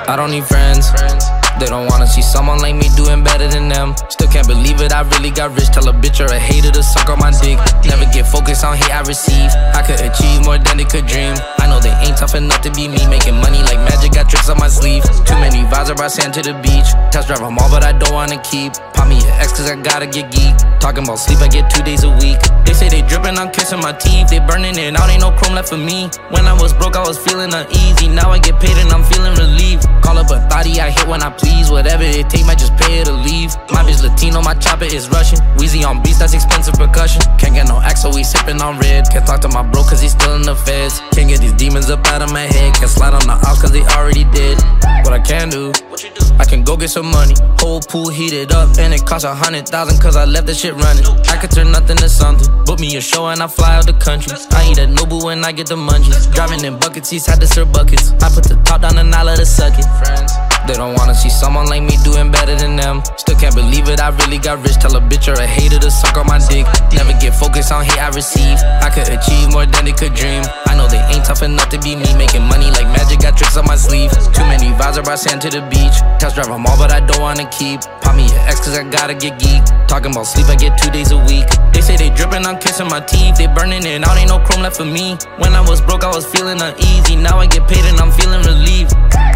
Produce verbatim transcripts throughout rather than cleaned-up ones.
I don't need friends. They don't wanna see someone like me doing better than them. Still can't believe it, I really got rich. Tell a bitch or a hater to suck on my dick. Never get focused on hate I receive. I could achieve more than they could dream. I know they ain't tough enough to be me. Making money like magic, got tricks on my sleeve. Too many vibes, I brought sand to the beach. Test drive them all, but I don't wanna keep. Pop me an X cause I gotta get geek. Talking about sleep, I get two days a week. They say they dripping, I'm kissing my teeth. They burning it out, ain't no chrome left for me. When I was broke, I was feeling uneasy. Now I get paid and I'm feeling relieved. Call up a thotty, I hit when I please. Whatever it take, might just pay her to leave. My bitch Latino, my chopper is Russian. Wheezy on beats, that's expensive percussion. Can't get no X, so we sipping on red. Can't talk to my bro cause he's still in the feds. Can't get these demons up out of my head. Can't slide on the ops cause they already did. What I can do, I can go get some money. Whole pool heated up and it cost a hundred thousand cause I left the shit running. I could turn nothing to something. Book me a show and I fly out the country. I eat at Nobu when I get the munchies. Driving in bucket seats, had to serve buckets. I put the top down and I let it suck it. They don't wanna see someone like me doing better than them. Still can't believe it, I really got rich. Tell a bitch or a hater to suck on my dick. Never get focused on hate I receive. I could achieve more than they could dream. I know they ain't tough enough to be me. Making money like magic, got tricks on my sleeve. Too many vibes, I brought sand to the beach. Test drive them all, but I don't wanna keep. Pop me an X cause I gotta get geek. Talking about sleep, I get two days a week. They say they dripping, I'm kissing my teeth. They burning it out, ain't no chrome left for me. When I was broke, I was feeling uneasy. Now I get paid and I'm feeling relieved.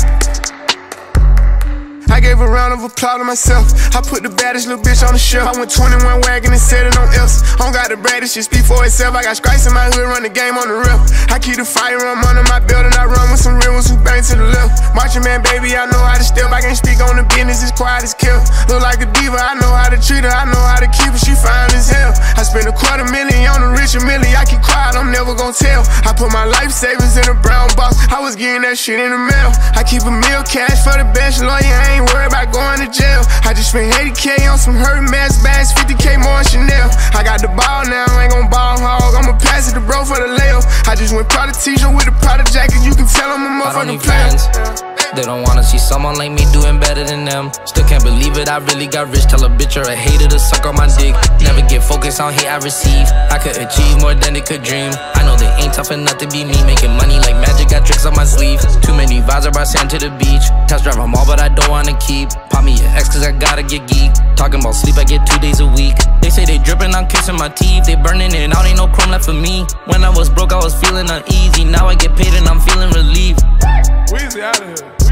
I gave a round of applause to myself. I put the baddest little bitch on the shelf. I went twenty-one wagon and set it on else. I don't got the baddest, shit speak for itself. I got stripes in my hood, run the game on the rip. I keep the firearm under my belt and I run with some real ones who bang to the left. Marching man, baby, I know how to step. I can't speak on the business, it's quiet as kill. Look like a diva, I know how to treat her. I know how to keep her, she fine as hell. I spent a quarter million on a rich milli. I keep quiet, I'm never gon' tell. I put my life savings in a brown box. I was getting that shit in the mail. I keep a meal cash for the best lawyer. I ain't worried about going to jail. I just spent eighty K on some hurt mask bags, fifty K more on Chanel. I got the ball now, I ain't gon' ball hog. I'ma pass it to bro for the layup. I just went Prada t-shirt with a Prada jacket. You can tell I'm a motherfucking player. They don't wanna see someone like me doing better than them. Still can't believe it, I really got rich. Tell a bitch or a hater to suck on my dick. Never get focused on hate I receive. I could achieve more than they could dream. I know they ain't tough enough to be me. Making money like magic, got tricks on my sleeve. Too many vibes, I brought sand to the beach. Test drive them all, but I don't wanna keep. Pop me an X cause I gotta get geek. Talking about sleep, I get two days a week. They say they dripping, I'm kissing my teeth. They burning it out, ain't no chrome left for me. When I was broke, I was feeling uneasy. Now I get paid and I'm feeling relieved. Weezy out of here.